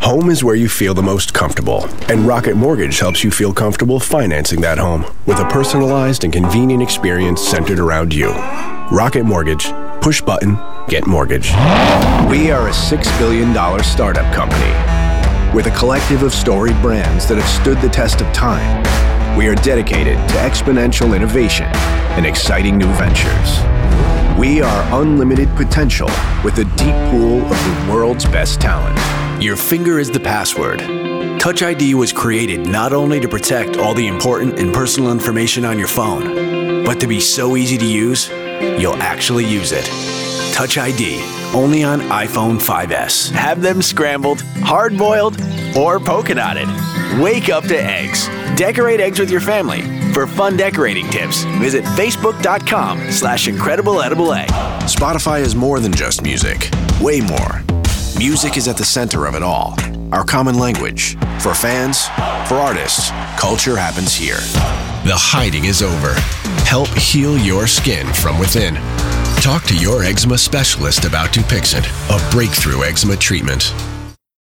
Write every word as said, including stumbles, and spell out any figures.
Home is where you feel the most comfortable, and Rocket Mortgage helps you feel comfortable financing that home with a personalized and convenient experience centered around you. Rocket Mortgage. Push button, get mortgage. We are a six billion dollars startup company with a collective of storied brands that have stood the test of time. We are dedicated to exponential innovation and exciting new ventures. We are unlimited potential with a deep pool of the world's best talent. Your finger is the password. Touch I D was created not only to protect all the important and personal information on your phone, but to be so easy to use, you'll actually use it. Touch I D, only on iPhone five S. Have them scrambled, hard-boiled, or polka dotted. Wake up to eggs. Decorate eggs with your family. For fun decorating tips, visit facebook.com slash incredible edible egg. Spotify is more than just music. Way more. Music is at the center of it all. Our common language. For fans, for artists, culture happens here. The hiding is over. Help heal your skin from within. Talk to your eczema specialist about Dupixent, a breakthrough eczema treatment.